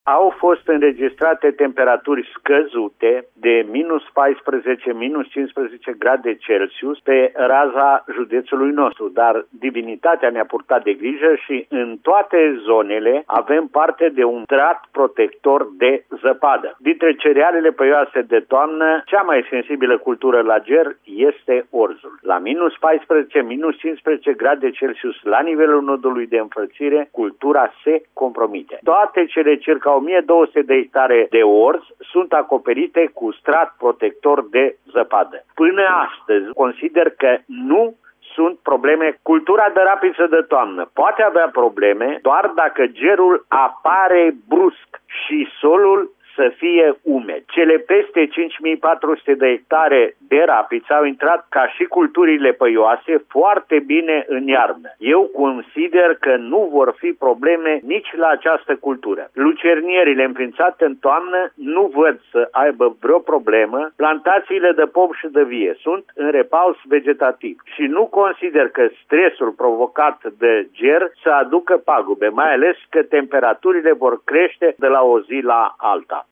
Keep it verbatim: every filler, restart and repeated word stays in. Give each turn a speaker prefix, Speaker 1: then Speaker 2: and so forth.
Speaker 1: Au fost înregistrate temperaturi scăzute de minus paisprezece, minus cincisprezece grade Celsius pe raza județului nostru, dar divinitatea ne-a purtat de grijă și în toate zonele avem parte de un strat protector de zăpadă. Dintre cerealele păioase de toamnă, cea mai sensibilă cultură la ger este orzul. La minus paisprezece, minus cincisprezece grade Celsius la nivelul nodului de înfrățire, cultura se compromite. Toate cele circa o mie două sute de hectare de orz sunt acoperite cu strat protector de zăpadă. Până astăzi consider că nu sunt probleme. Cultura de rapiță de toamnă poate avea probleme doar dacă gerul apare brusc și solul să fie umed. Cele peste cinci mii patru sute de hectare de rapiță au intrat ca și culturile păioase foarte bine în iarnă. Eu consider că nu vor fi probleme nici la această cultură. Lucernierile înființate în toamnă nu văd să aibă vreo problemă. Plantațiile de pom și de vie sunt în repaus vegetativ și nu consider că stresul provocat de ger să aducă pagube, mai ales că temperaturile vor crește de la o zi la alta.